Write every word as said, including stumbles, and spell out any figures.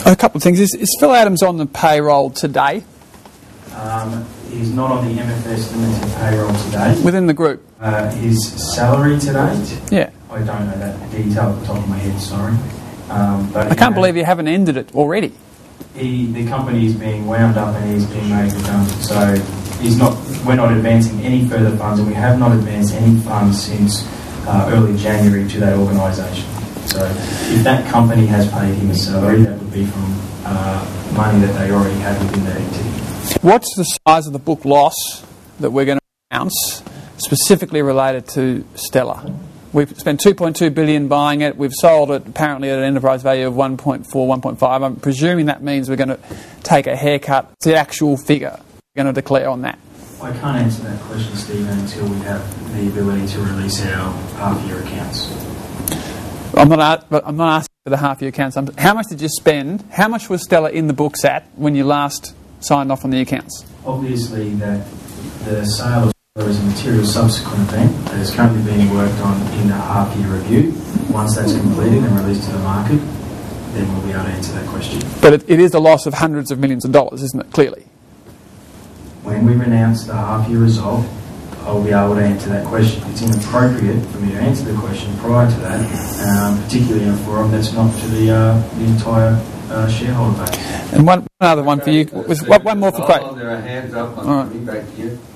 A couple of things. Is, is Phil Adams on the payroll today? Um, he's not on the M F S Limited payroll today. Within the group? Uh, his salary to date? Yeah. I don't know that detail at the top of my head, sorry. Um, but I can't believe you haven't ended it already. He, the company is being wound up and he's being made redundant. So he's not. We're not advancing any further funds, and we have not advanced any funds since uh, early January to that organisation. So if that company has paid him a salary, that would be from uh, money that they already had within that entity. What's the size of the book loss that we're going to announce specifically related to Stella? We've spent two point two billion dollars buying it. We've sold it apparently at an enterprise value of one point four, one point five. I'm presuming that means we're going to take a haircut. It's the actual figure we're going to declare on that. I can't answer that question, Stephen, until we have the ability to release our half-year accounts. I'm not, but I'm not asking for the half-year accounts. I'm, how much did you spend? How much was Stella in the books at when you last signed off on the accounts? Obviously, that the sale of Stella is a material subsequent event that is currently being worked on in the half-year review. Once that's completed and released to the market, then we'll be able to answer that question. But it, it is a loss of hundreds of millions of dollars, isn't it, clearly? When we announce the half-year result, I'll be able to answer that question. It's inappropriate for me to answer the question prior to that, um, particularly in a forum that's not to the, uh, the entire uh, shareholder base. And one, one other one for you. Was, one more for Craig. There are hands up on All right. me back here.